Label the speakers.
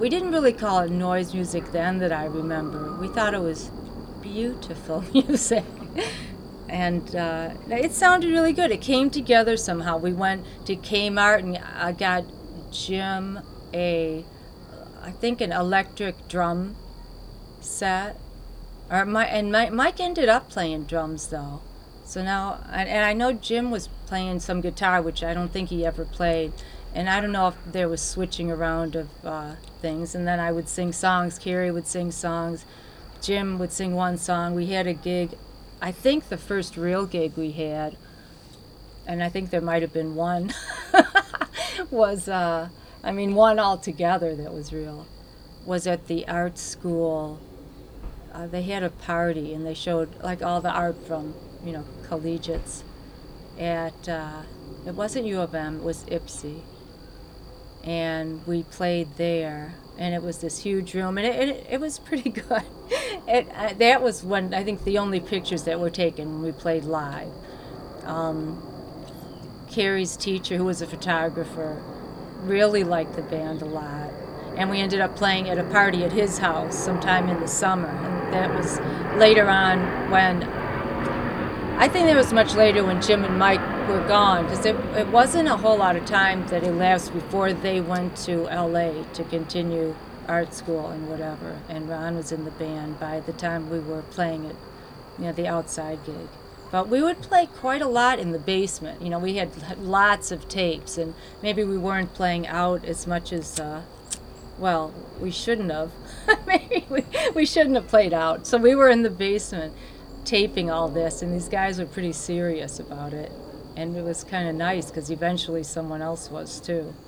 Speaker 1: We didn't really call it noise music then that I remember. We thought it was beautiful music. And it sounded really good. It came together somehow. We went to Kmart and I got Jim I think an electric drum set. Mike ended up playing drums though. So now, and I know Jim was playing some guitar, which I don't think he ever played. And I don't know if there was switching around of things. And then I would sing songs. Carrie would sing songs. Jim would sing one song. We had a gig, I think the first real gig we had, and I think there might have been one, was, one altogether that was real, was at the art school. They had a party and they showed like all the art from, collegiates at, it wasn't U of M, it was IPSY. And we played there, and it was this huge room, and it was pretty good. That was when I think the only pictures that were taken when we played live. Carrie's teacher, who was a photographer, really liked the band a lot, and we ended up playing at a party at his house sometime in the summer, and that was later on when, I think it was much later when Jim and Mike were gone, because it wasn't a whole lot of time that elapsed before they went to LA to continue art school and whatever, and Ron was in the band by the time we were playing at the outside gig. But we would play quite a lot in the basement. We had lots of tapes, and maybe we weren't playing out as much as, we shouldn't have. Maybe we shouldn't have played out. So we were in the basement taping all this, and these guys were pretty serious about it. And it was kind of nice because eventually someone else was too.